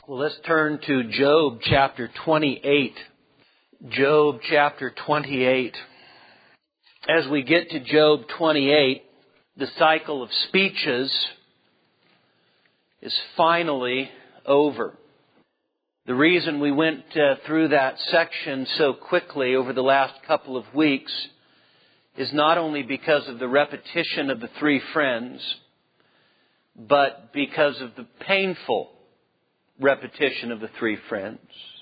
Well, let's turn to Job chapter 28. Job chapter 28. As we get to Job 28, the cycle of speeches is finally over. The reason we went through that section so quickly over the last couple of weeks is not only because of the repetition of the three friends, but because of the painful repetition of the three friends.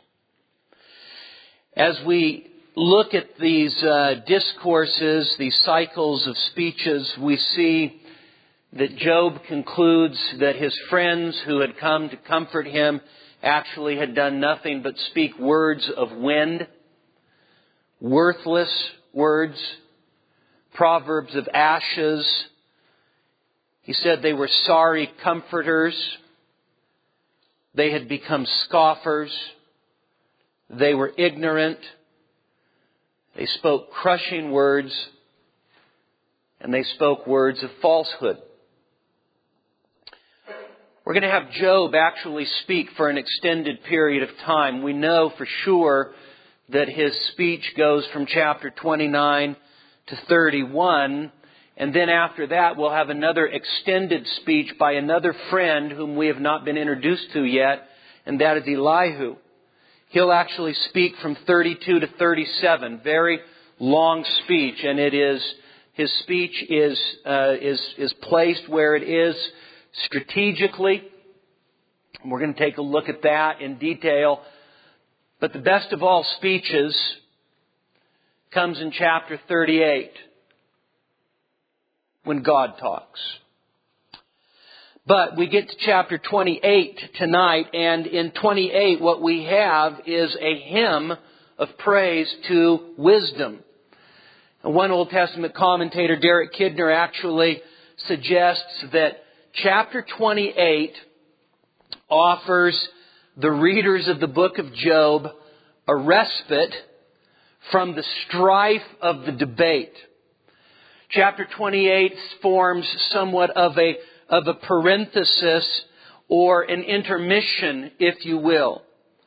As we look at these discourses, these cycles of speeches, we see that Job concludes that his friends who had come to comfort him actually had done nothing but speak words of wind, worthless words, proverbs of ashes. He said they were sorry comforters. They had become scoffers. They were ignorant. They spoke crushing words. And they spoke words of falsehood. We're going to have Job actually speak for an extended period of time. We know for sure that his speech goes from chapter 29 to 31. And then after that, we'll have another extended speech by another friend whom we have not been introduced to yet, and that is Elihu. He'll actually speak from 32 to 37. Very long speech, and his speech is placed where it is strategically. We're going to take a look at that in detail. But the best of all speeches comes in chapter 38. When God talks. But we get to chapter 28 tonight, and in 28 what we have is a hymn of praise to wisdom. And one Old Testament commentator, Derek Kidner, actually suggests that chapter 28 offers the readers of the book of Job a respite from the strife of the debate. Chapter 28 forms somewhat of a parenthesis or an intermission, if you will.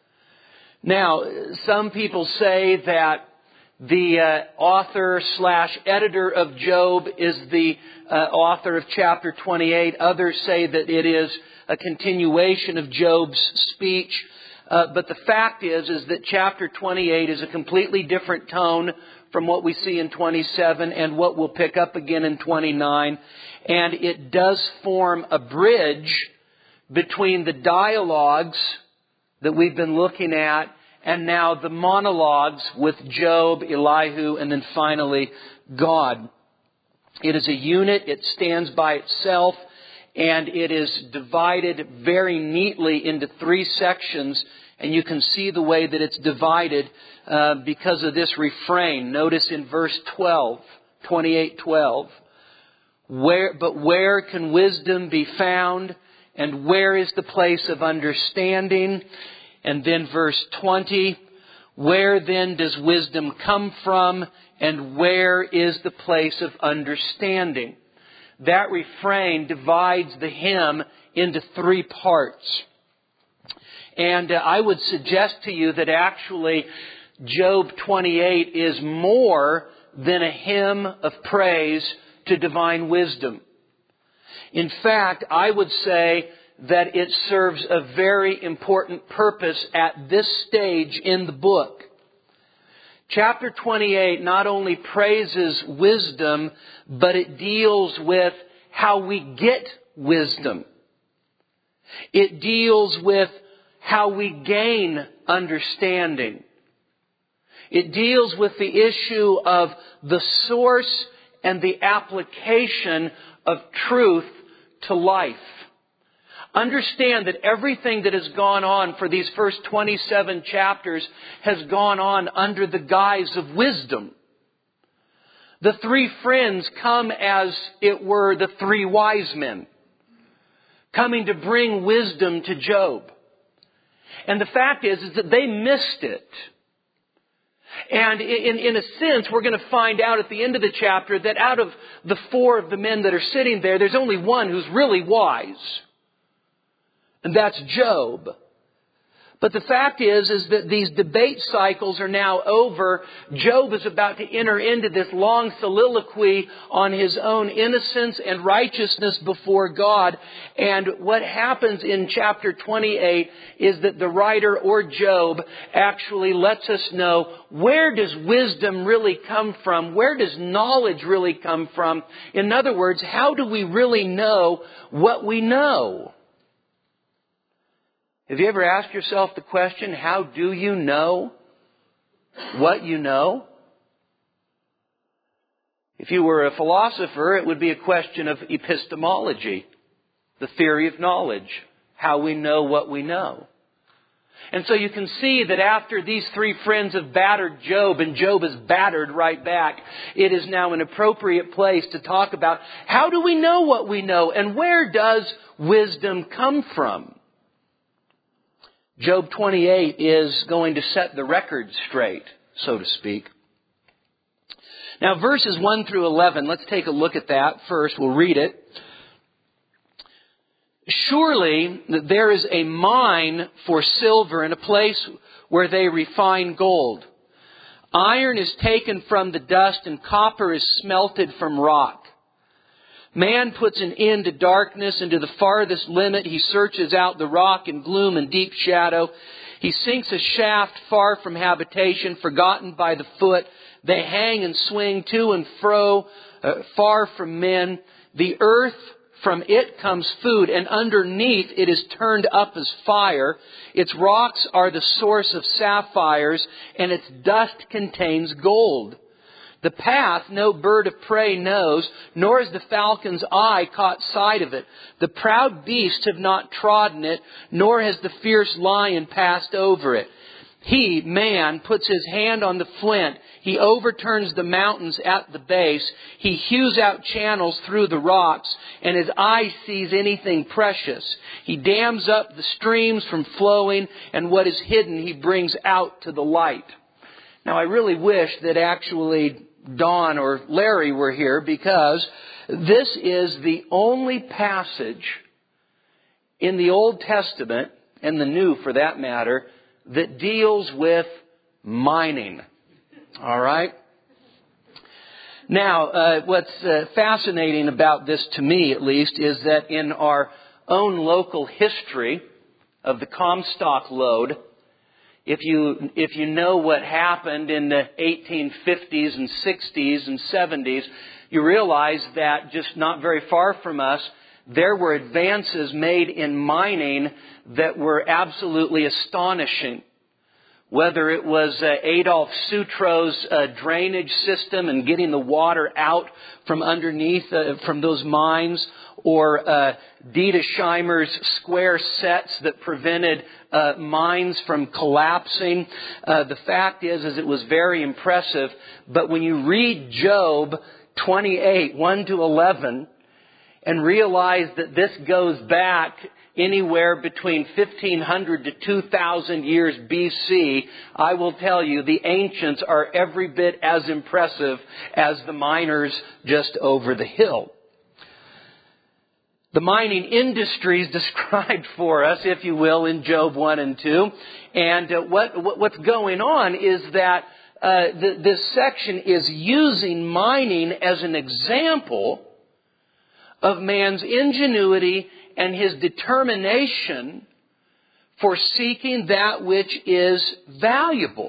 Now, some people say that the author/editor of Job is the author of chapter 28. Others say that it is a continuation of Job's speech. But the fact is that chapter 28 is a completely different tone from what we see in 27 and what we'll pick up again in 29. And it does form a bridge between the dialogues that we've been looking at and now the monologues with Job, Elihu, and then finally God. It is a unit. It stands by itself, and it is divided very neatly into three sections. And you can see the way that it's divided because of this refrain. Notice in verse 12, 28:12. But where can wisdom be found? And where is the place of understanding? And then verse 20. Where then does wisdom come from? And where is the place of understanding? That refrain divides the hymn into three parts. And I would suggest to you that actually Job 28 is more than a hymn of praise to divine wisdom. In fact, I would say that it serves a very important purpose at this stage in the book. Chapter 28 not only praises wisdom, but it deals with how we get wisdom. It deals with how we gain understanding. It deals with the issue of the source and the application of truth to life. Understand that everything that has gone on for these first 27 chapters has gone on under the guise of wisdom. The three friends come as it were the three wise men, coming to bring wisdom to Job. And the fact is that they missed it. And in a sense, we're going to find out at the end of the chapter that out of the four of the men that are sitting there's only one who's really wise. And that's Job. But the fact is that these debate cycles are now over. Job is about to enter into this long soliloquy on his own innocence and righteousness before God. And what happens in chapter 28 is that the writer, or Job, actually lets us know, where does wisdom really come from? Where does knowledge really come from? In other words, how do we really know what we know? Have you ever asked yourself the question, how do you know what you know? If you were a philosopher, it would be a question of epistemology, the theory of knowledge, how we know what we know. And so you can see that after these three friends have battered Job, and Job is battered right back, it is now an appropriate place to talk about how do we know what we know, and where does wisdom come from? Job 28 is going to set the record straight, so to speak. Now, verses 1 through 11, let's take a look at that first. We'll read it. Surely there is a mine for silver and a place where they refine gold. Iron is taken from the dust and copper is smelted from rock. Man puts an end to darkness, and to the farthest limit he searches out the rock in gloom and deep shadow. He sinks a shaft far from habitation, forgotten by the foot. They hang and swing to and fro, far from men. The earth, from it comes food, and underneath it is turned up as fire. Its rocks are the source of sapphires, and its dust contains gold. The path no bird of prey knows, nor has the falcon's eye caught sight of it. The proud beasts have not trodden it, nor has the fierce lion passed over it. He, man, puts his hand on the flint. He overturns the mountains at the base. He hews out channels through the rocks, and his eye sees anything precious. He dams up the streams from flowing, and what is hidden he brings out to the light. Now, I really wish that actually Don or Larry were here, because this is the only passage in the Old Testament, and the New for that matter, that deals with mining. All right? Now, what's fascinating about this, to me at least, is that in our own local history of the Comstock lode, if you know what happened in the 1850s and 60s and 70s, you realize that just not very far from us, there were advances made in mining that were absolutely astonishing. Whether it was Adolf Sutro's drainage system and getting the water out from underneath from those mines, or Dieter Scheimer's square sets that prevented mines from collapsing. The fact is it was very impressive. But when you read Job 28, 1 to 11, and realize that this goes back anywhere between 1,500 to 2,000 years BC, I will tell you the ancients are every bit as impressive as the miners just over the hill. The mining industry is described for us, if you will, in Job 1 and 2. And what's going on is that this section is using mining as an example of man's ingenuity and his determination for seeking that which is valuable.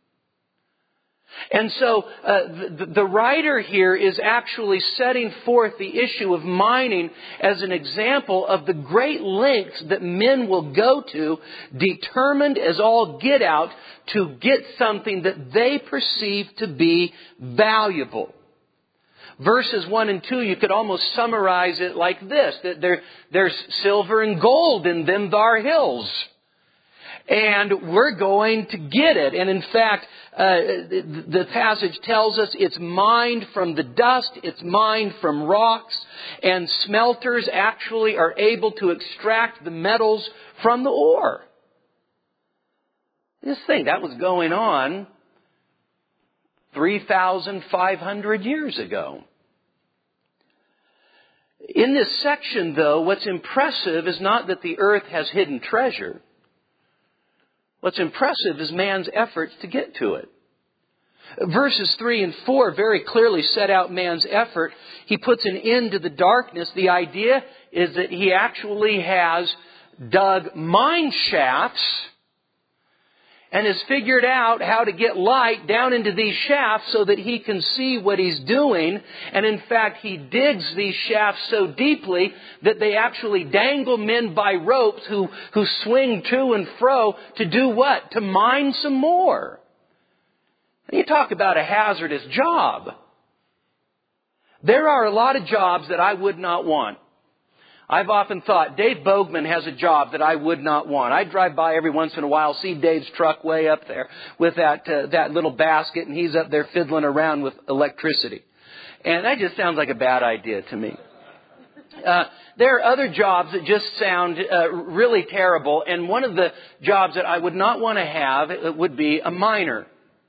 And so the writer here is actually setting forth the issue of mining as an example of the great lengths that men will go to, determined as all get out, to get something that they perceive to be valuable. Verses 1 and 2, you could almost summarize it like this, that there's silver and gold in them thar hills. And we're going to get it. And in fact, the passage tells us it's mined from the dust, it's mined from rocks, and smelters actually are able to extract the metals from the ore. This thing, that was going on 3,500 years ago. In this section, though, what's impressive is not that the earth has hidden treasure. What's impressive is man's efforts to get to it. Verses 3 and 4 very clearly set out man's effort. He puts an end to the darkness. The idea is that he actually has dug mine shafts and has figured out how to get light down into these shafts so that he can see what he's doing. And in fact, he digs these shafts so deeply that they actually dangle men by ropes who swing to and fro to do what? To mine some more. And you talk about a hazardous job. There are a lot of jobs that I would not want. I've often thought, Dave Bogman has a job that I would not want. I drive by every once in a while, see Dave's truck way up there with that little basket, and he's up there fiddling around with electricity. And that just sounds like a bad idea to me. There are other jobs that just sound really terrible, and one of the jobs that I would not want to have would be a miner.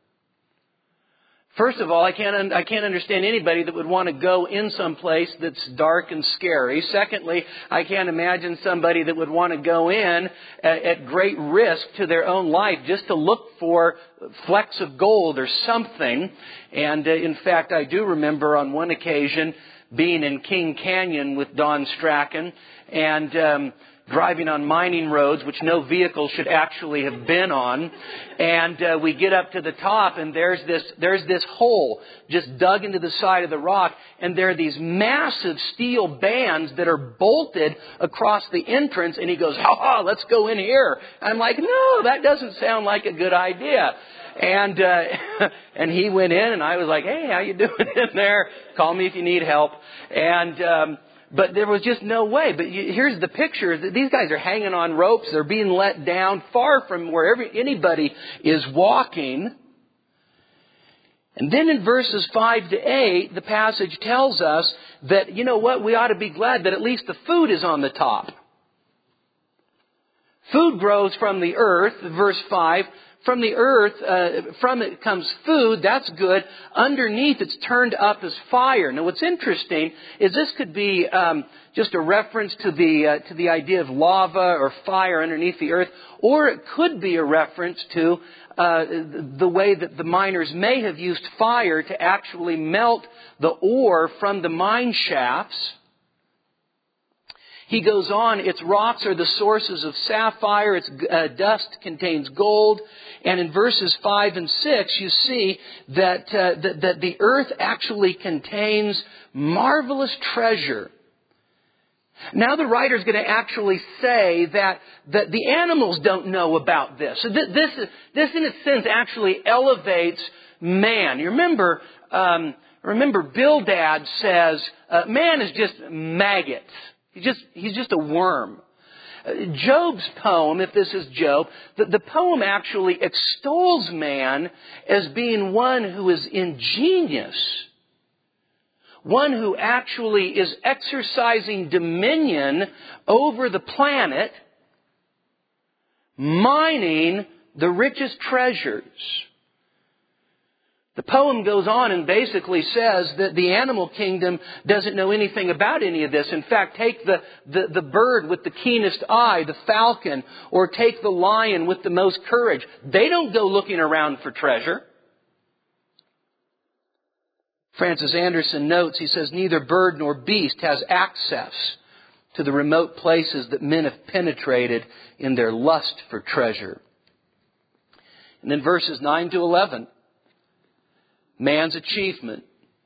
First of all, I can't understand anybody that would want to go in some place that's dark and scary. Secondly, I can't imagine somebody that would want to go in at great risk to their own life just to look for flecks of gold or something. And in fact, I do remember on one occasion being in King Canyon with Don Strachan and driving on mining roads, which no vehicle should actually have been on. And we get up to the top, and there's this hole just dug into the side of the rock. And there are these massive steel bands that are bolted across the entrance. And he goes, let's go in here. I'm like, no, that doesn't sound like a good idea. And he went in, and I was like, hey, how you doing in there? Call me if you need help. But there was just no way. But here's the picture. These guys are hanging on ropes. They're being let down far from wherever anybody is walking. And then in verses 5 to 8, the passage tells us that, you know what, we ought to be glad that at least the food is on the top. Food grows from the earth, verse 5. From the earth, from it comes food. That's good. Underneath, it's turned up as fire. Now, what's interesting is this could be just a reference to the idea of lava or fire underneath the earth, or it could be a reference to the way that the miners may have used fire to actually melt the ore from the mine shafts. He goes on, its rocks are the sources of sapphire, its dust contains gold. And in verses 5 and 6, you see that the earth actually contains marvelous treasure. Now the writer's going to actually say that the animals don't know about this. So this in a sense actually elevates man. You remember Bildad says, man is just maggots. He's just a worm. Job's poem, if this is Job, the poem actually extols man as being one who is ingenious. One who actually is exercising dominion over the planet, mining the richest treasures. The poem goes on and basically says that the animal kingdom doesn't know anything about any of this. In fact, take the bird with the keenest eye, the falcon, or take the lion with the most courage. They don't go looking around for treasure. Francis Anderson notes, he says, neither bird nor beast has access to the remote places that men have penetrated in their lust for treasure. And then verses 9 to 11. Man's achievement.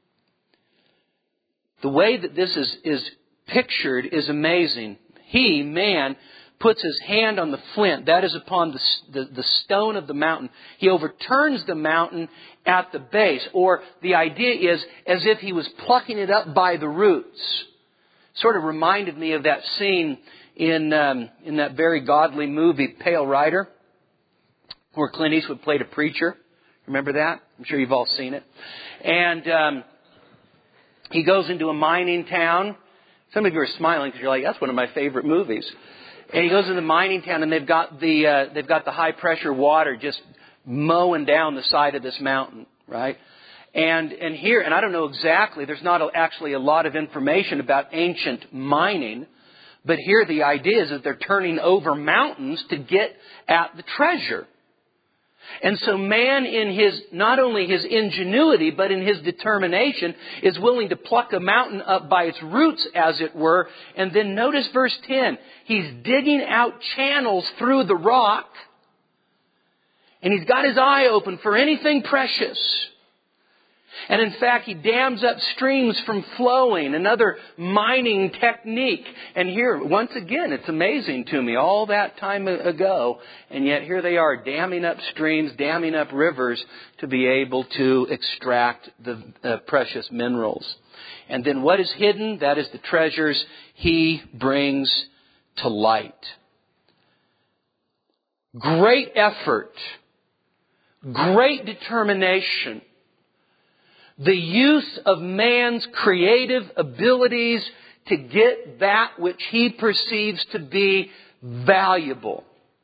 The way that this is pictured is amazing. He, man, puts his hand on the flint. That is upon the stone of the mountain. He overturns the mountain at the base. Or the idea is as if he was plucking it up by the roots. Sort of reminded me of that scene in that very godly movie, Pale Rider, where Clint Eastwood played a preacher. Remember that? I'm sure you've all seen it. And he goes into a mining town. Some of you are smiling because you're like, that's one of my favorite movies. And he goes into the mining town, and they've got the high pressure water just mowing down the side of this mountain, right? And I don't know exactly. There's not actually a lot of information about ancient mining, But here the idea is that they're turning over mountains to get at the treasure. And so man in his, not only his ingenuity, but in his determination, is willing to pluck a mountain up by its roots, as it were. And then notice verse 10. He's digging out channels through the rock. And he's got his eye open for anything precious. And in fact, he dams up streams from flowing, another mining technique. And here, once again, it's amazing to me, all that time ago, and yet here they are damming up streams, damming up rivers to be able to extract the precious minerals. And then what is hidden? That is the treasures he brings to light. Great effort, great determination. The use of man's creative abilities to get that which he perceives to be valuable.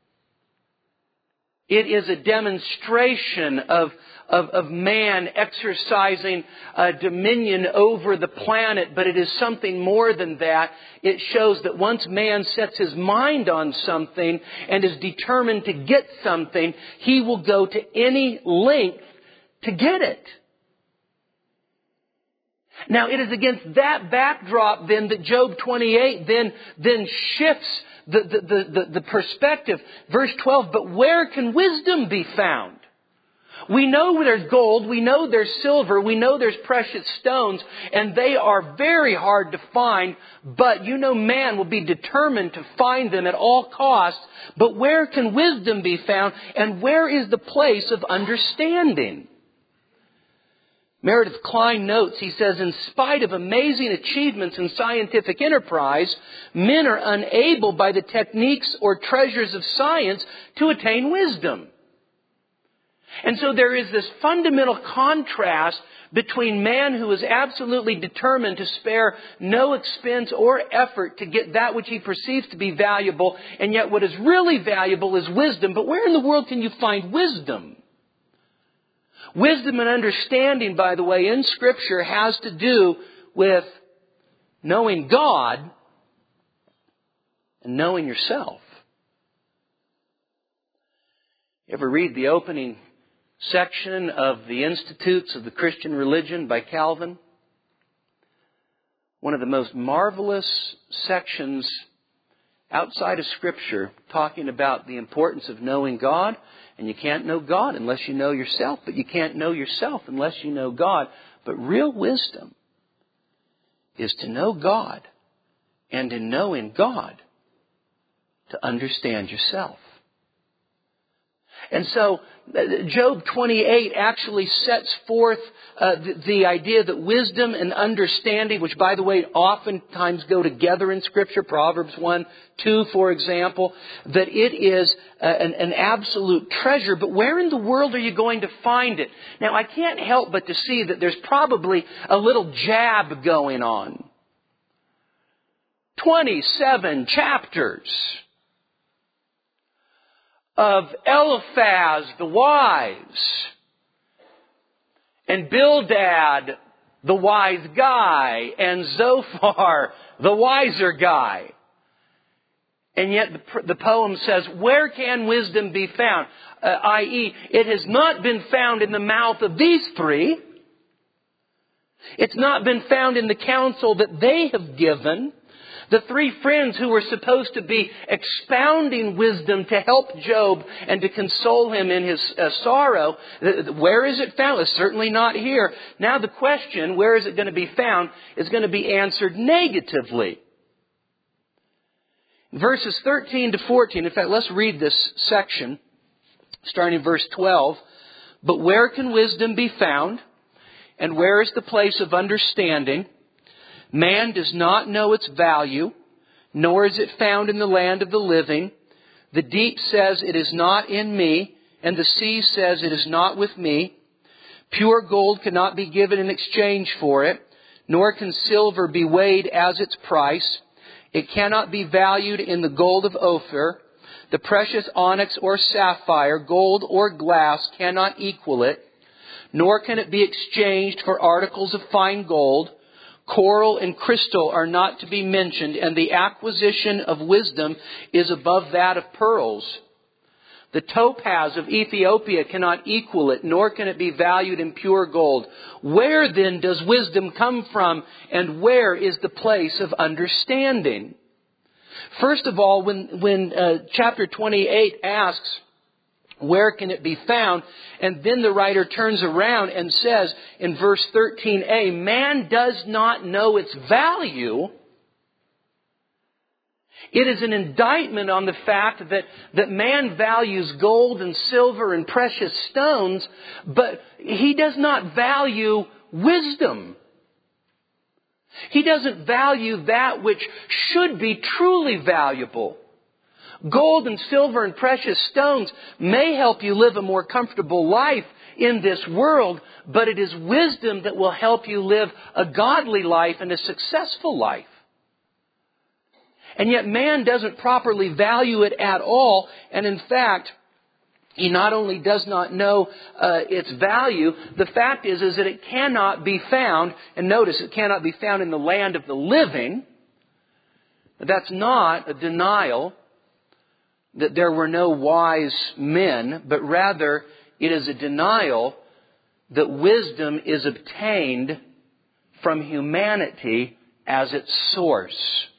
It is a demonstration of man exercising dominion over the planet, but it is something more than that. It shows that once man sets his mind on something and is determined to get something, he will go to any length to get it. Now, it is against that backdrop then that Job 28 then shifts the perspective. Verse 12, but where can wisdom be found? We know there's gold, we know there's silver, we know there's precious stones, and they are very hard to find, but you know man will be determined to find them at all costs. But where can wisdom be found, and where is the place of understanding? Meredith Kline notes, he says, in spite of amazing achievements in scientific enterprise, men are unable by the techniques or treasures of science to attain wisdom. And so there is this fundamental contrast between man who is absolutely determined to spare no expense or effort to get that which he perceives to be valuable, and yet what is really valuable is wisdom. But where in the world can you find wisdom? Wisdom and understanding, by the way, in Scripture has to do with knowing God and knowing yourself. You ever read the opening section of the Institutes of the Christian Religion by Calvin? One of the most marvelous sections outside of Scripture talking about the importance of knowing God. And you can't know God unless you know yourself. But you can't know yourself unless you know God. But real wisdom is to know God. And in knowing God, to understand yourself. And so Job 28 actually sets forth the idea that wisdom and understanding, which by the way oftentimes go together in Scripture, Proverbs 1:2 for example, that it is an absolute treasure. But where in the world are you going to find it? Now I can't help but to see that there's probably a little jab going on. 27 chapters of Eliphaz the wise and Bildad the wise guy and Zophar the wiser guy. And yet the poem says, where can wisdom be found? I.e., it has not been found in the mouth of these three. It's not been found in the counsel that they have given. The three friends who were supposed to be expounding wisdom to help Job and to console him in his sorrow, where is it found? It's certainly not here. Now the question, where is it going to be found, is going to be answered negatively. Verses 13 to 14, in fact, let's read this section, starting in verse 12. But where can wisdom be found? And where is the place of understanding? Man does not know its value, nor is it found in the land of the living. The deep says, it is not in me, and the sea says, it is not with me. Pure gold cannot be given in exchange for it, nor can silver be weighed as its price. It cannot be valued in the gold of Ophir. The precious onyx or sapphire, gold or glass cannot equal it, nor can it be exchanged for articles of fine gold. Coral and crystal are not to be mentioned, and the acquisition of wisdom is above that of pearls. The topaz of Ethiopia cannot equal it, nor can it be valued in pure gold. Where then does wisdom come from, and where is the place of understanding? First of all, when chapter 28 asks, where can it be found? And then the writer turns around and says in verse 13a, man does not know its value. It is an indictment on the fact that man values gold and silver and precious stones, but he does not value wisdom. He doesn't value that which should be truly valuable. Gold and silver and precious stones may help you live a more comfortable life in this world, but it is wisdom that will help you live a godly life and a successful life. And yet man doesn't properly value it at all. And in fact, he not only does not know its value, the fact is that it cannot be found. And notice, it cannot be found in the land of the living. That's not a denial that there were no wise men, but rather it is a denial that wisdom is obtained from humanity as its source.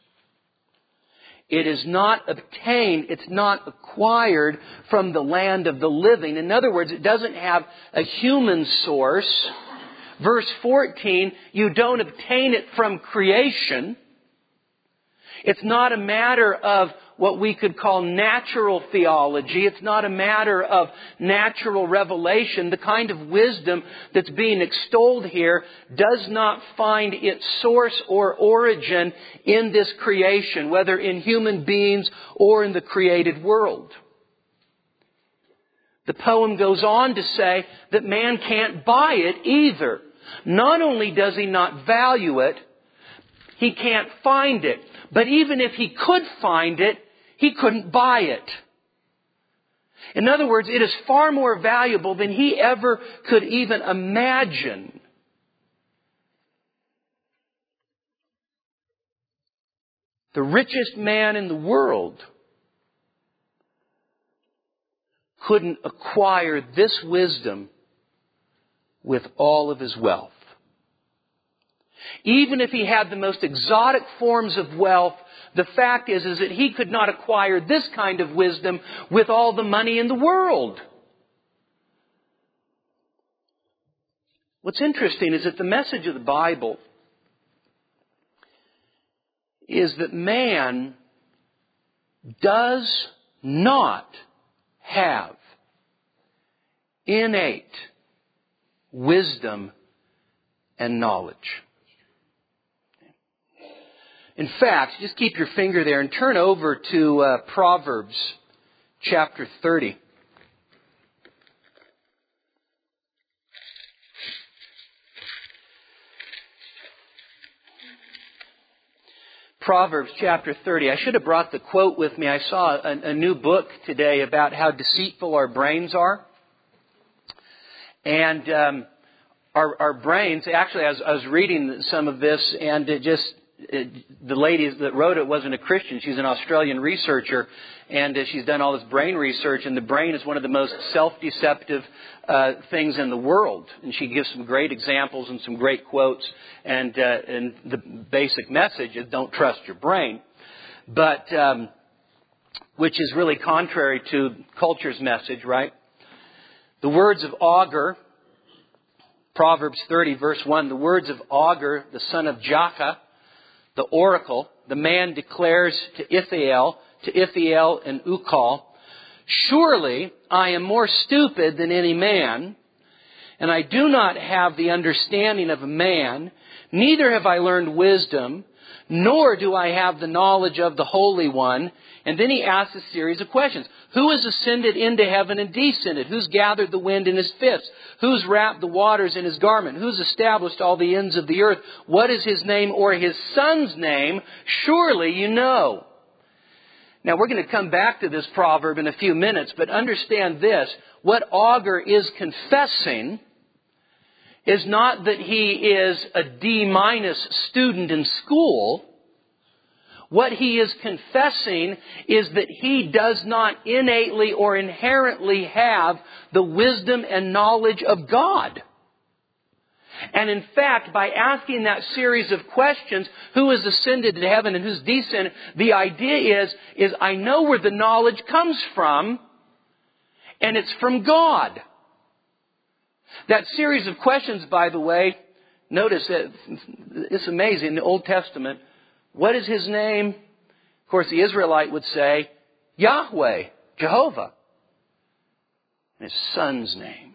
It is not obtained, it's not acquired from the land of the living. In other words, it doesn't have a human source. Verse 14, you don't obtain it from creation. It's not a matter of what we could call natural theology. It's not a matter of natural revelation. The kind of wisdom that's being extolled here does not find its source or origin in this creation, whether in human beings or in the created world. The poem goes on to say that man can't buy it either. Not only does he not value it, he can't find it. But even if he could find it, he couldn't buy it. In other words, it is far more valuable than he ever could even imagine. The richest man in the world couldn't acquire this wisdom with all of his wealth. Even if he had the most exotic forms of wealth, the fact is that he could not acquire this kind of wisdom with all the money in the world. What's interesting is that the message of the Bible is that man does not have innate wisdom and knowledge. In fact, just keep your finger there and turn over to Proverbs chapter 30. Proverbs chapter 30. I should have brought the quote with me. I saw a new book today about how deceitful our brains are. And our brains, actually I was reading some of this, and the lady that wrote it wasn't a Christian. She's an Australian researcher, and she's done all this brain research, and the brain is one of the most self-deceptive things in the world. And she gives some great examples and some great quotes, and the basic message is don't trust your brain. But which is really contrary to culture's message, right? The words of Augur, Proverbs 30 verse 1, the words of Augur, the son of Jakeh, the oracle, the man declares to Ithiel and Ukal, surely I am more stupid than any man, and I do not have the understanding of a man, neither have I learned wisdom, nor do I have the knowledge of the Holy One. And then he asks a series of questions. Who has ascended into heaven and descended? Who's gathered the wind in his fists? Who's wrapped the waters in his garment? Who's established all the ends of the earth? What is his name or his son's name? Surely you know. Now we're going to come back to this proverb in a few minutes, but understand this. What Augur is confessing is not that he is a D- student in school. What he is confessing is that he does not innately or inherently have the wisdom and knowledge of God. And in fact, by asking that series of questions, who has ascended to heaven and who's descended, the idea is I know where the knowledge comes from, and it's from God. That series of questions, by the way, notice that it's amazing. In the Old Testament, what is His name? Of course, the Israelite would say, Yahweh, Jehovah. And His Son's name.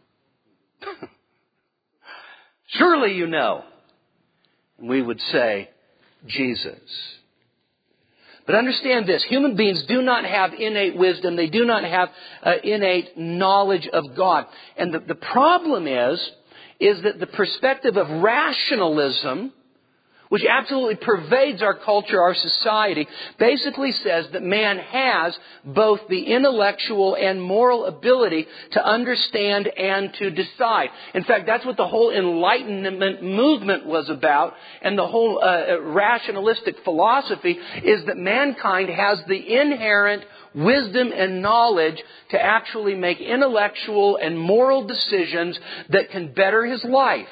Surely you know. And we would say, Jesus. But understand this, human beings do not have innate wisdom. They do not have innate knowledge of God. And the problem is that the perspective of rationalism, which absolutely pervades our culture, our society, basically says that man has both the intellectual and moral ability to understand and to decide. In fact, that's what the whole Enlightenment movement was about, and the whole rationalistic philosophy is that mankind has the inherent wisdom and knowledge to actually make intellectual and moral decisions that can better his life.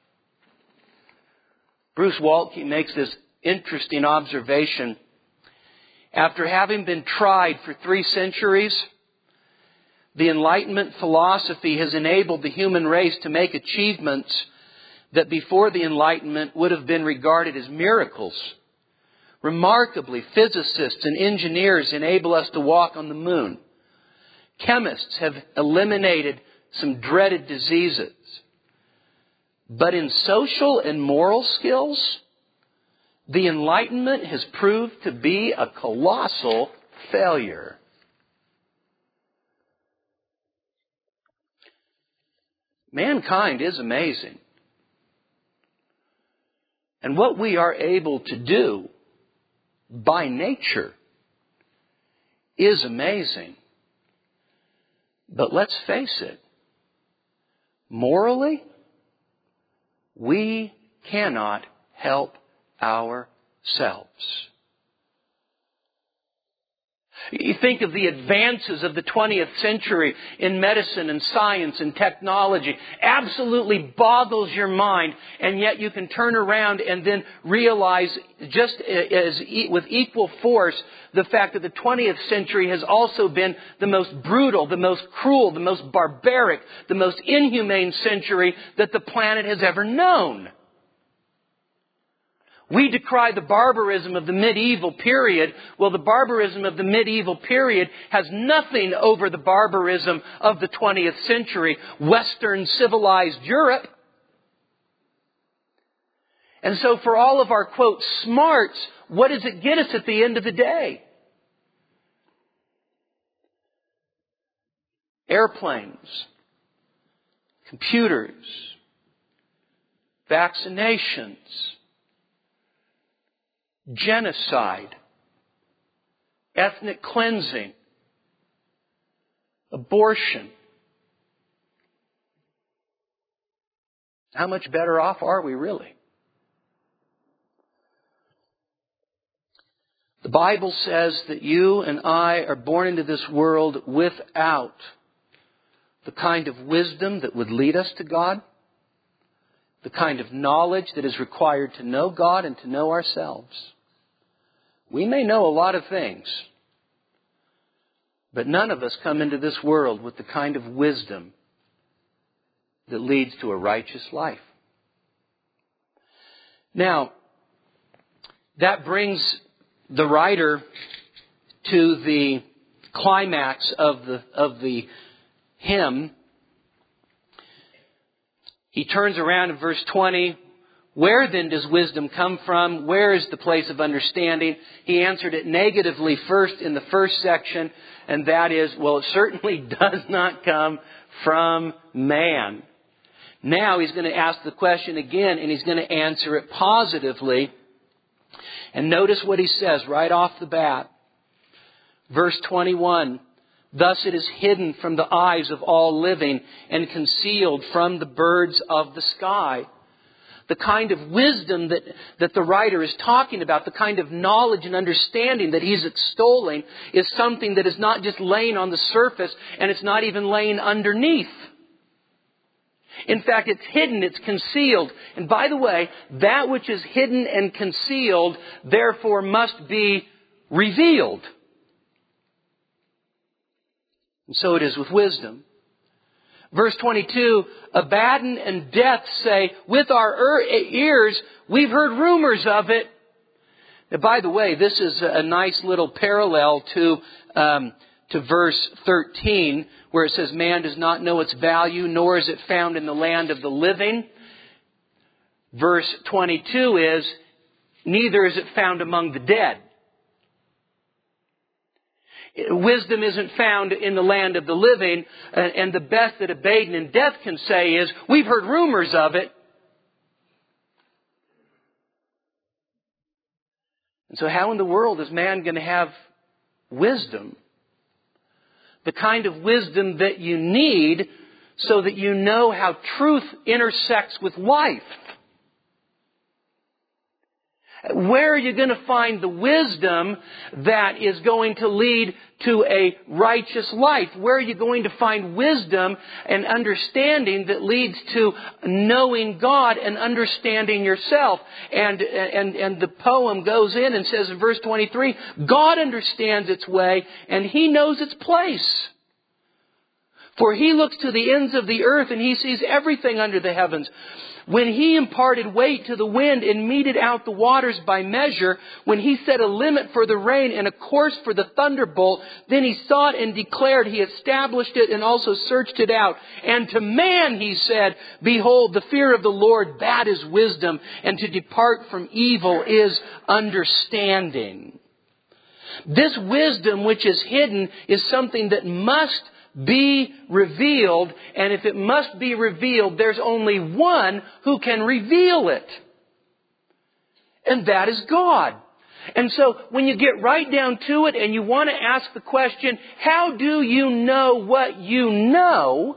Bruce Waltke makes this interesting observation. After having been tried for 3 centuries, the Enlightenment philosophy has enabled the human race to make achievements that before the Enlightenment would have been regarded as miracles. Remarkably, physicists and engineers enable us to walk on the moon. Chemists have eliminated some dreaded diseases. But in social and moral skills, the Enlightenment has proved to be a colossal failure. Mankind is amazing. And what we are able to do by nature is amazing. But let's face it, morally, we cannot help ourselves. You think of the advances of the 20th century in medicine and science and technology. Absolutely boggles your mind, and yet you can turn around and then realize just as with equal force the fact that the 20th century has also been the most brutal, the most cruel, the most barbaric, the most inhumane century that the planet has ever known. We decry the barbarism of the medieval period. Well, the barbarism of the medieval period has nothing over the barbarism of the 20th century, Western civilized Europe. And so for all of our, quote, smarts, what does it get us at the end of the day? Airplanes, computers, vaccinations, genocide, ethnic cleansing, abortion. How much better off are we really? The Bible says that you and I are born into this world without the kind of wisdom that would lead us to God, the kind of knowledge that is required to know God and to know ourselves. We may know a lot of things, but none of us come into this world with the kind of wisdom that leads to a righteous life. Now, that brings the writer to the climax of the hymn. He turns around in verse 20. Where then does wisdom come from? Where is the place of understanding? He answered it negatively first in the first section, and that is, well, it certainly does not come from man. Now he's going to ask the question again, and he's going to answer it positively. And notice what he says right off the bat. Verse 21. Thus it is hidden from the eyes of all living and concealed from the birds of the sky. The kind of wisdom that the writer is talking about, the kind of knowledge and understanding that he's extolling, is something that is not just laying on the surface, and it's not even laying underneath. In fact, it's hidden, it's concealed. And by the way, that which is hidden and concealed, therefore must be revealed. And so it is with wisdom. Verse 22, Abaddon and Death say, with our ears, we've heard rumors of it. Now, by the way, this is a nice little parallel to verse 13, where it says, man does not know its value, nor is it found in the land of the living. Verse 22 is, neither is it found among the dead. Wisdom isn't found in the land of the living, and the best that Abaddon and Death can say is, we've heard rumors of it. And so how in the world is man going to have wisdom? The kind of wisdom that you need so that you know how truth intersects with life. Where are you going to find the wisdom that is going to lead to a righteous life? Where are you going to find wisdom and understanding that leads to knowing God and understanding yourself? And the poem goes in and says in verse 23, God understands its way and He knows its place. For He looks to the ends of the earth and He sees everything under the heavens. When He imparted weight to the wind and meted out the waters by measure, when He set a limit for the rain and a course for the thunderbolt, then He saw it and declared, He established it and also searched it out. And to man He said, behold, the fear of the Lord, that is wisdom, and to depart from evil is understanding. This wisdom which is hidden is something that must be revealed, and if it must be revealed, there's only one who can reveal it. And that is God. And so when you get right down to it and you want to ask the question, how do you know what you know?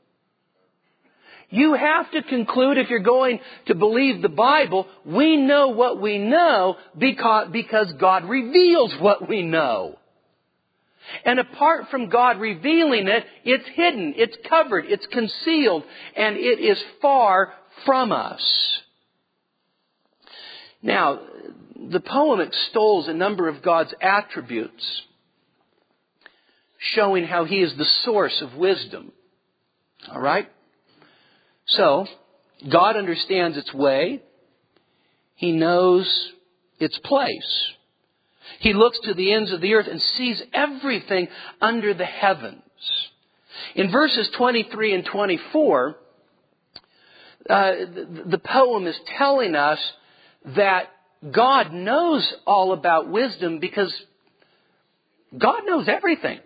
You have to conclude, if you're going to believe the Bible, we know what we know because God reveals what we know. And apart from God revealing it, it's hidden, it's covered, it's concealed, and it is far from us. Now, the poem extols a number of God's attributes, showing how He is the source of wisdom. All right? So, God understands its way. He knows its place. He looks to the ends of the earth and sees everything under the heavens. In verses 23 and 24, the poem is telling us that God knows all about wisdom because God knows everything.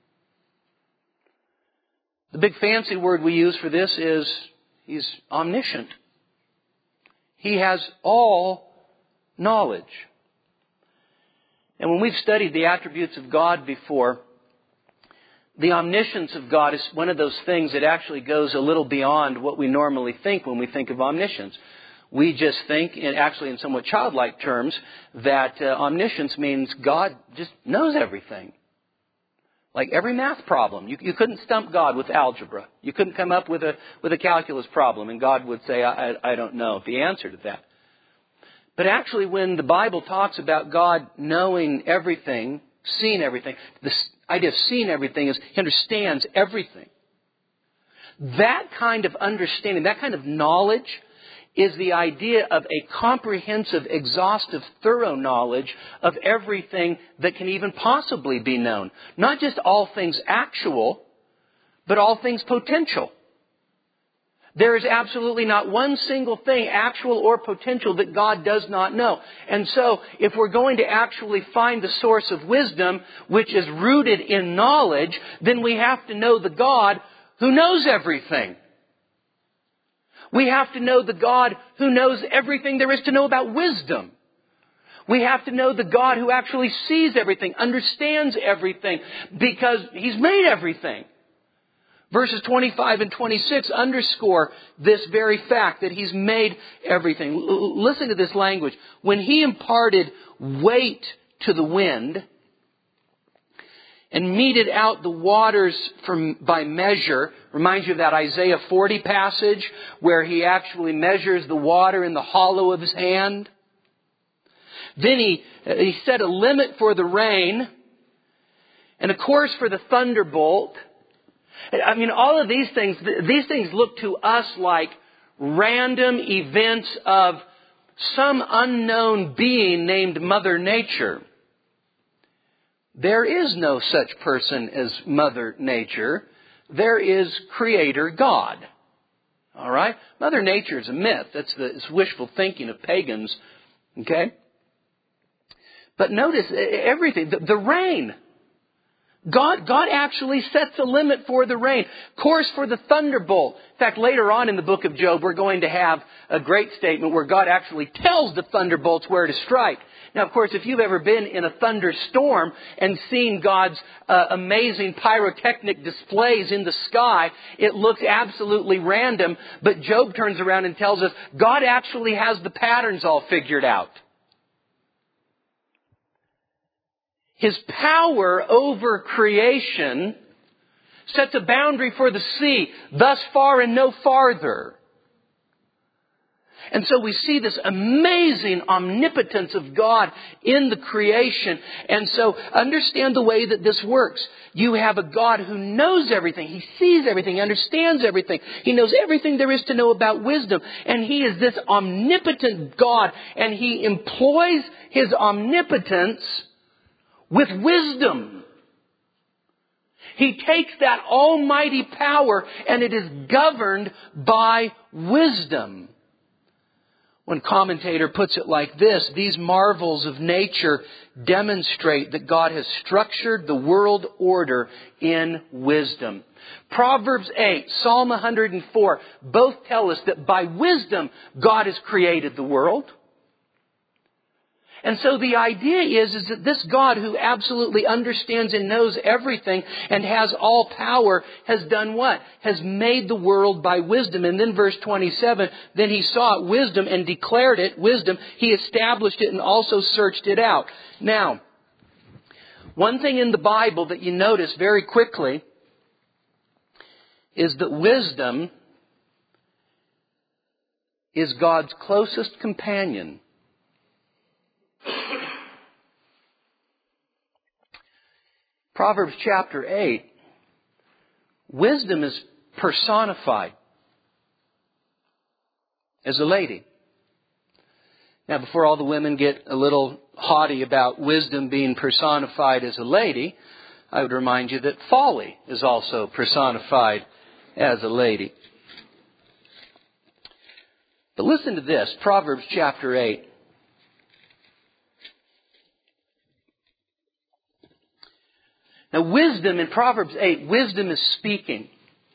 The big fancy word we use for this is He's omniscient. He has all knowledge. And when we've studied the attributes of God before, the omniscience of God is one of those things that actually goes a little beyond what we normally think when we think of omniscience. We just think, and actually in somewhat childlike terms, that omniscience means God just knows everything. Like every math problem. You couldn't stump God with algebra. You couldn't come up with a calculus problem and God would say, I don't know the answer to that. But actually, when the Bible talks about God knowing everything, seeing everything, the idea of seeing everything is He understands everything. That kind of understanding, that kind of knowledge is the idea of a comprehensive, exhaustive, thorough knowledge of everything that can even possibly be known. Not just all things actual, but all things potential. There is absolutely not one single thing, actual or potential, that God does not know. And so, if we're going to actually find the source of wisdom, which is rooted in knowledge, then we have to know the God who knows everything. We have to know the God who knows everything there is to know about wisdom. We have to know the God who actually sees everything, understands everything, because He's made everything. Verses 25 and 26 underscore this very fact that He's made everything. Listen to this language. When He imparted weight to the wind and meted out the waters by measure, reminds you of that Isaiah 40 passage where He actually measures the water in the hollow of His hand. Then He set a limit for the rain and a course for the thunderbolt. I mean, all of these things look to us like random events of some unknown being named Mother Nature. There is no such person as Mother Nature. There is Creator God. All right? Mother Nature is a myth. It's wishful thinking of pagans. Okay? But notice everything. The rain. God actually sets a limit for the rain. Course for the thunderbolt. In fact, later on in the book of Job, we're going to have a great statement where God actually tells the thunderbolts where to strike. Now, of course, if you've ever been in a thunderstorm and seen God's amazing pyrotechnic displays in the sky, it looks absolutely random. But Job turns around and tells us God actually has the patterns all figured out. His power over creation sets a boundary for the sea, thus far and no farther. And so we see this amazing omnipotence of God in the creation. And so understand the way that this works. You have a God who knows everything. He sees everything, understands everything. He knows everything there is to know about wisdom. And He is this omnipotent God. And He employs His omnipotence with wisdom. He takes that almighty power and it is governed by wisdom. One commentator puts it like this: these marvels of nature demonstrate that God has structured the world order in wisdom. Proverbs 8, Psalm 104 both tell us that by wisdom God has created the world. And so the idea is that this God who absolutely understands and knows everything and has all power has done what? Has made the world by wisdom. And then verse 27, then He sought wisdom and declared it wisdom. He established it and also searched it out. Now, one thing in the Bible that you notice very quickly is that wisdom is God's closest companion. Proverbs chapter 8, wisdom is personified as a lady. Now, before all the women get a little haughty about wisdom being personified as a lady, I would remind you that folly is also personified as a lady. But listen to this, Proverbs chapter 8. Now, wisdom in Proverbs 8, wisdom is speaking.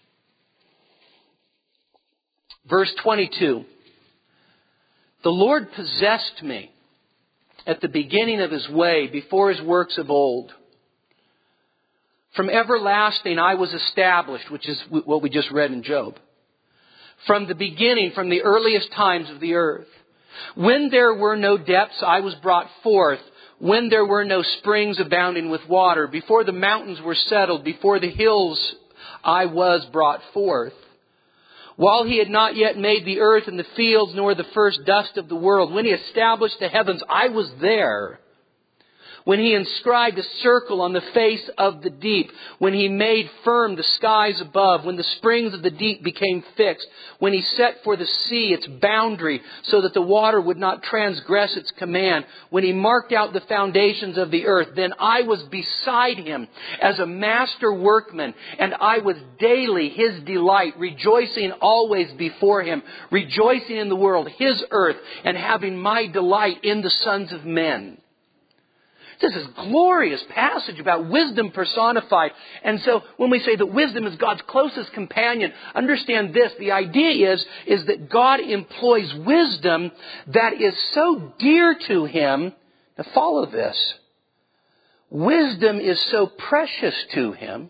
Verse 22. The Lord possessed me at the beginning of His way, before His works of old. From everlasting I was established, which is what we just read in Job. From the beginning, from the earliest times of the earth. When there were no depths, I was brought forth. When there were no springs abounding with water, before the mountains were settled, before the hills I was brought forth. While He had not yet made the earth and the fields, nor the first dust of the world, when He established the heavens, I was there. When He inscribed a circle on the face of the deep, when He made firm the skies above, when the springs of the deep became fixed, when He set for the sea its boundary so that the water would not transgress its command, when He marked out the foundations of the earth, then I was beside Him as a master workman, and I was daily His delight, rejoicing always before Him, rejoicing in the world, His earth, and having my delight in the sons of men. This is a glorious passage about wisdom personified. And so when we say that wisdom is God's closest companion, understand this. The idea is that God employs wisdom that is so dear to Him Now follow this. Wisdom is so precious to him,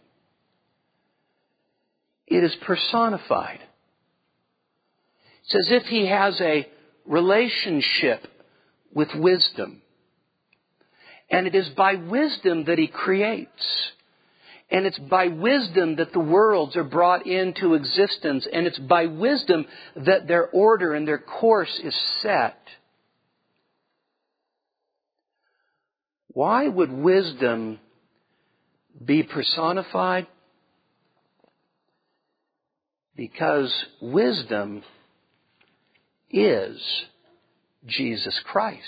it is personified. It's as if he has a relationship with wisdom. And it is by wisdom that he creates. And it's by wisdom that the worlds are brought into existence. And it's by wisdom that their order and their course is set. Why would wisdom be personified? Because wisdom is Jesus Christ.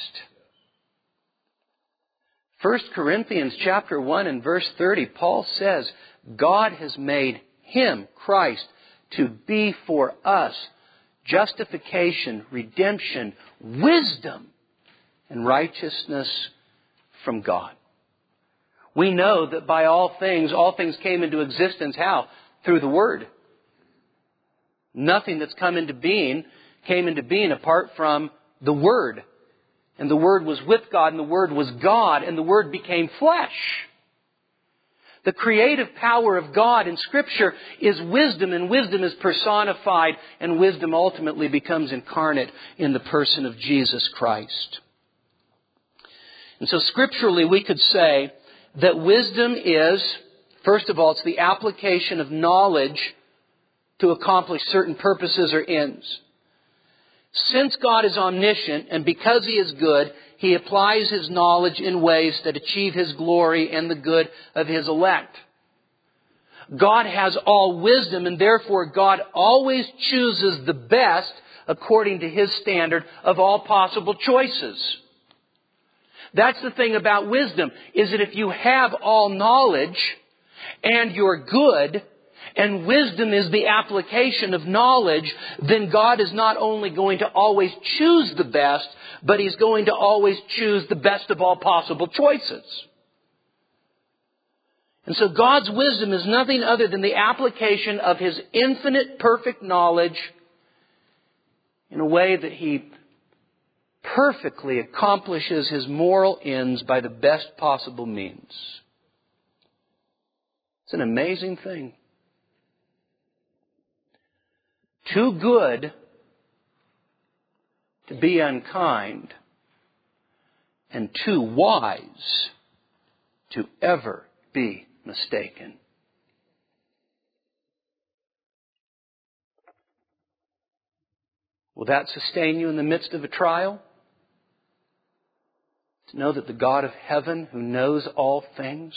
1 Corinthians chapter 1 and verse 30, Paul says, God has made Him, Christ, to be for us justification, redemption, wisdom, and righteousness from God. We know that by all things came into existence. How? Through the Word. Nothing that's come into being came into being apart from the Word. And the Word was with God, and the Word was God, and the Word became flesh. The creative power of God in Scripture is wisdom, and wisdom is personified, and wisdom ultimately becomes incarnate in the person of Jesus Christ. And so scripturally we could say that wisdom is, first of all, it's the application of knowledge to accomplish certain purposes or ends. Since God is omniscient and because He is good, He applies His knowledge in ways that achieve His glory and the good of His elect. God has all wisdom, and therefore God always chooses the best according to His standard of all possible choices. That's the thing about wisdom, is that if you have all knowledge and you're good, and wisdom is the application of knowledge, then God is not only going to always choose the best, but He's going to always choose the best of all possible choices. And so God's wisdom is nothing other than the application of His infinite perfect knowledge in a way that He perfectly accomplishes His moral ends by the best possible means. It's an amazing thing. Too good to be unkind, and too wise to ever be mistaken. Will that sustain you in the midst of a trial? To know that the God of heaven, who knows all things,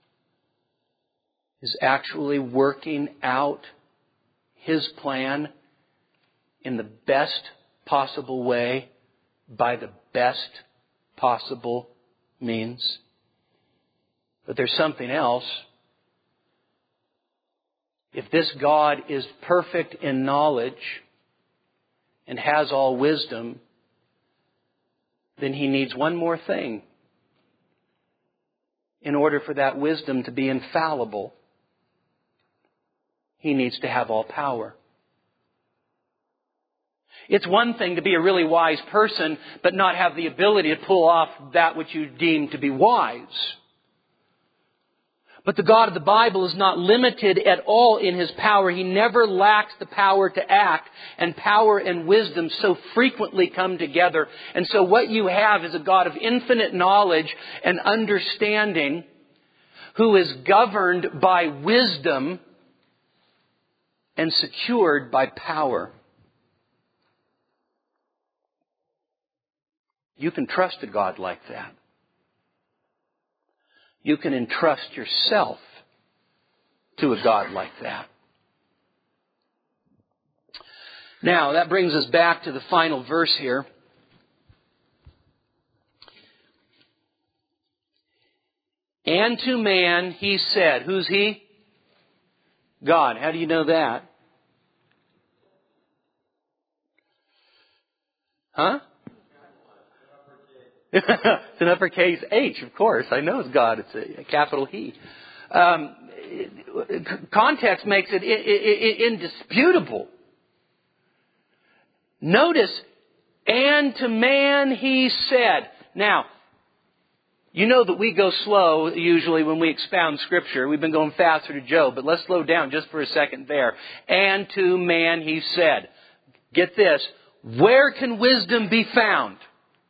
is actually working out His plan in the best possible way by the best possible means. But there's something else. If this God is perfect in knowledge and has all wisdom, then He needs one more thing in order for that wisdom to be infallible. He needs to have all power. It's one thing to be a really wise person, but not have the ability to pull off that which you deem to be wise. But the God of the Bible is not limited at all in His power. He never lacks the power to act, and power and wisdom so frequently come together. And so what you have is a God of infinite knowledge and understanding who is governed by wisdom and secured by power. You can trust a God like that. You can entrust yourself to a God like that. Now, that brings us back to the final verse here. And to man He said, who's He? God. How do you know that? Huh? It's an uppercase H, of course. I know it's God. It's a capital He. Context makes it indisputable. Notice, and to man He said. Now, You know that we go slow usually when we expound Scripture. We've been going faster to Job, but let's slow down just for a second there. And to man he said, get this, where can wisdom be found?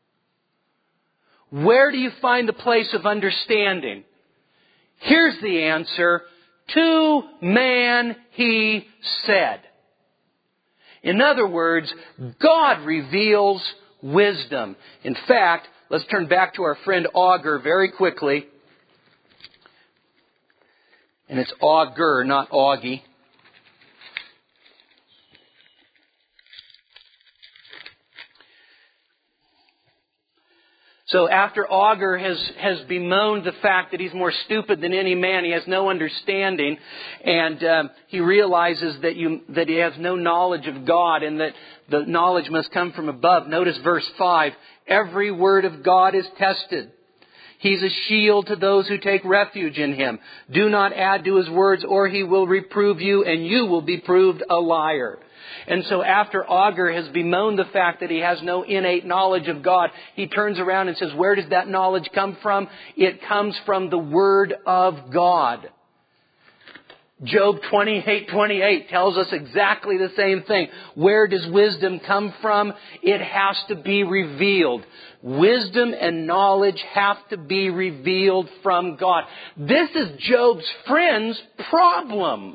Where do you find the place of understanding? Here's the answer. To man he said. In other words, God reveals wisdom. In fact, let's turn back to our friend Augur very quickly. And it's Augur, not Augie. So after Augur has bemoaned the fact that he's more stupid than any man, he has no understanding, and he realizes that he has no knowledge of God and that the knowledge must come from above. Notice verse 5. Every word of God is tested. He's a shield to those who take refuge in Him. Do not add to His words or He will reprove you and you will be proved a liar. And so after Augur has bemoaned the fact that he has no innate knowledge of God, he turns around and says, where does that knowledge come from? It comes from the Word of God. Job 28:28 tells us exactly the same thing. Where does wisdom come from? It has to be revealed. Wisdom and knowledge have to be revealed from God. This is Job's friends' problem.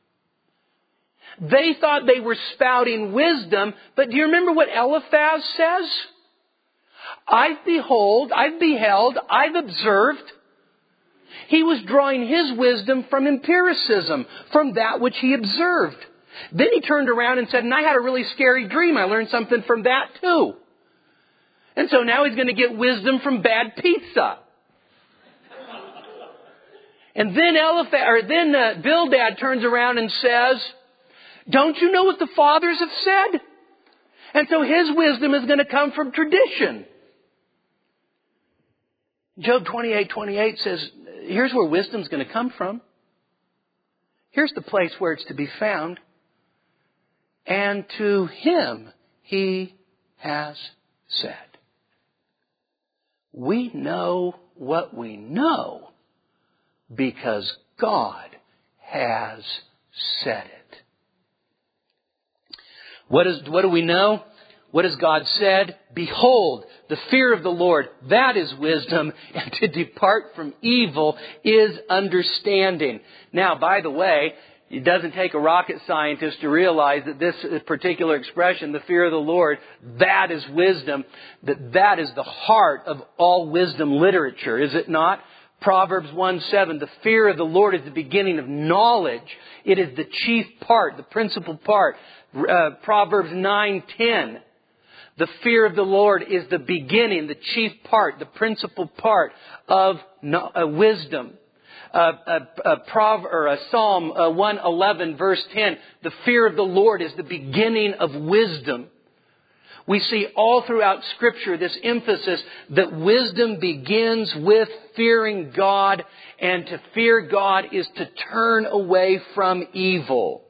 They thought they were spouting wisdom, but do you remember what Eliphaz says? I've beheld, I've observed. He was drawing his wisdom from empiricism, from that which he observed. Then he turned around and said, and I had a really scary dream. I learned something from that too. And so now he's going to get wisdom from bad pizza. And then Bildad turns around and says, don't you know what the fathers have said? And so his wisdom is going to come from tradition. Job 28:28 says, here's where wisdom's going to come from. Here's the place where it's to be found. And to him he has said. We know what we know because God has said it. What do we know? What has God said? Behold, the fear of the Lord, that is wisdom, and to depart from evil is understanding. Now, by the way, it doesn't take a rocket scientist to realize that this particular expression, the fear of the Lord, that is wisdom, that is the heart of all wisdom literature, is it not? Proverbs 1:7, the fear of the Lord is the beginning of knowledge. It is the chief part, the principal part. Proverbs 9:10, the fear of the Lord is the beginning, the chief part, the principal part of wisdom. Psalm 111 verse 10, the fear of the Lord is the beginning of wisdom. We see all throughout Scripture this emphasis that wisdom begins with fearing God, and to fear God is to turn away from evil.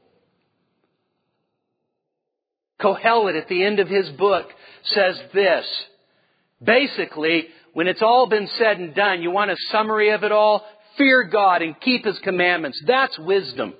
Kohelet, at the end of his book, says this. Basically, when it's all been said and done, you want a summary of it all? Fear God and keep His commandments. That's wisdom.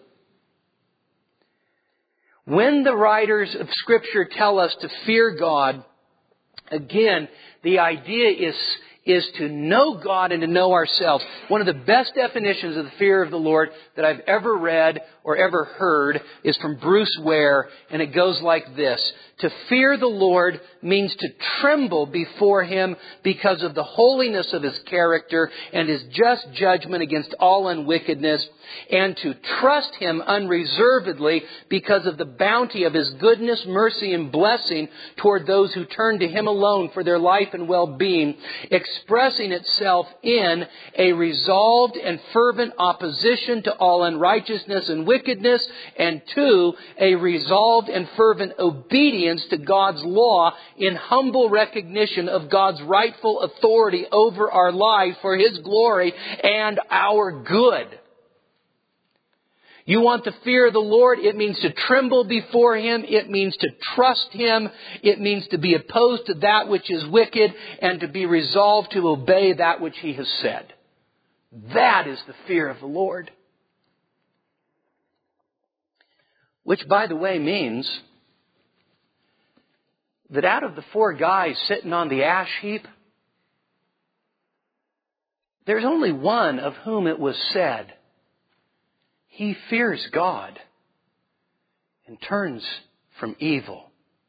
When the writers of Scripture tell us to fear God, again, the idea is to know God and to know ourselves. One of the best definitions of the fear of the Lord that I've ever read or ever heard is from Bruce Ware, and it goes like this. To fear the Lord means to tremble before Him because of the holiness of His character and His just judgment against all unwickedness, and to trust Him unreservedly because of the bounty of His goodness, mercy, and blessing toward those who turn to Him alone for their life and well-being, expressing itself in a resolved and fervent opposition to all unrighteousness and wickedness, and 2, a resolved and fervent obedience to God's law in humble recognition of God's rightful authority over our life for His glory and our good. You want the fear of the Lord? It means to tremble before Him. It means to trust Him. It means to be opposed to that which is wicked and to be resolved to obey that which He has said. That is the fear of the Lord. Which, by the way, means that out of the 4 guys sitting on the ash heap, there's only one of whom it was said, he fears God and turns from evil.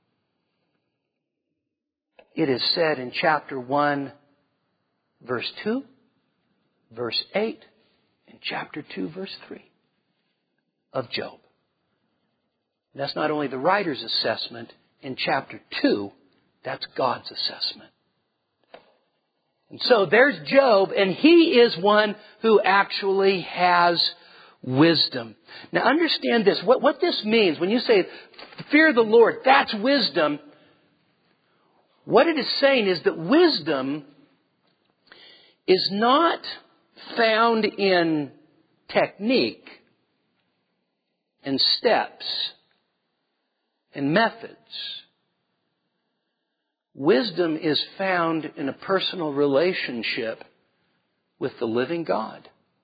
It is said in chapter 1, verse 2, verse 8, and chapter 2, verse 3 of Job. And that's not only the writer's assessment. In chapter 2, that's God's assessment. And so there's Job, and he is one who actually has wisdom. Now understand this. What this means, when you say fear the Lord, that's wisdom. What it is saying is that wisdom is not found in technique and steps and methods. Wisdom is found in a personal relationship with the living God.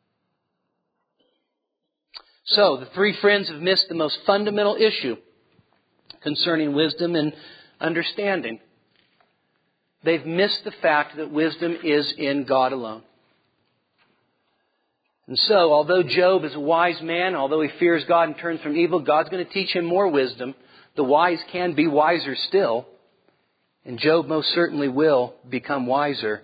So, the 3 friends have missed the most fundamental issue concerning wisdom and understanding. They've missed the fact that wisdom is in God alone. And so, although Job is a wise man, although he fears God and turns from evil, God's going to teach him more wisdom. The wise can be wiser still. And Job most certainly will become wiser.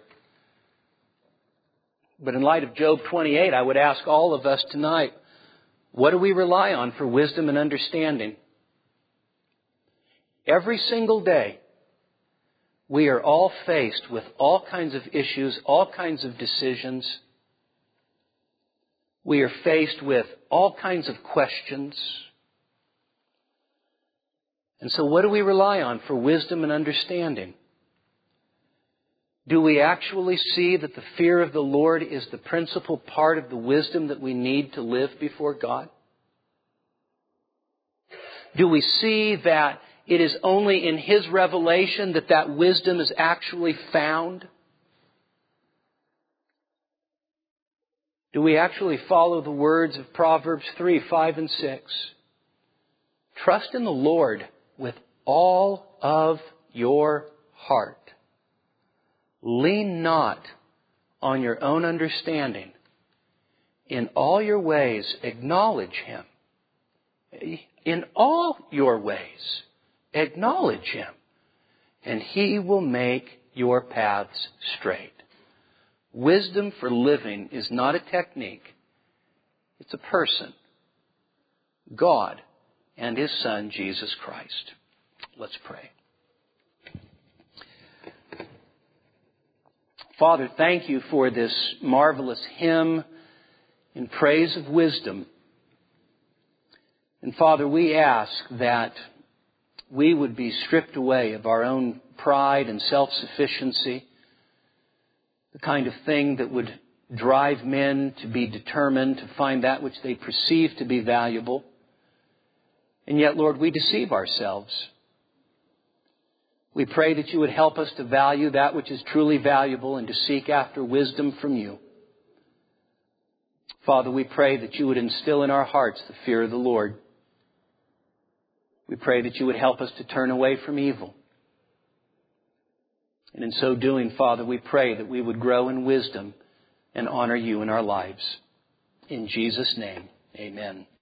But in light of Job 28, I would ask all of us tonight, what do we rely on for wisdom and understanding? Every single day, we are all faced with all kinds of issues, all kinds of decisions. We are faced with all kinds of questions. And so what do we rely on for wisdom and understanding? Do we actually see that the fear of the Lord is the principal part of the wisdom that we need to live before God? Do we see that it is only in His revelation that that wisdom is actually found? Do we actually follow the words of Proverbs 3, 5, and 6? Trust in the Lord with all of your heart. Lean not on your own understanding. In all your ways, acknowledge Him. In all your ways, acknowledge Him, and He will make your paths straight. Wisdom for living is not a technique. It's a person. God and His Son, Jesus Christ. Let's pray. Father, thank You for this marvelous hymn in praise of wisdom. And Father, we ask that we would be stripped away of our own pride and self-sufficiency, the kind of thing that would drive men to be determined to find that which they perceive to be valuable. And yet, Lord, we deceive ourselves. We pray that You would help us to value that which is truly valuable and to seek after wisdom from You. Father, we pray that You would instill in our hearts the fear of the Lord. We pray that You would help us to turn away from evil. And in so doing, Father, we pray that we would grow in wisdom and honor You in our lives. In Jesus' name, amen.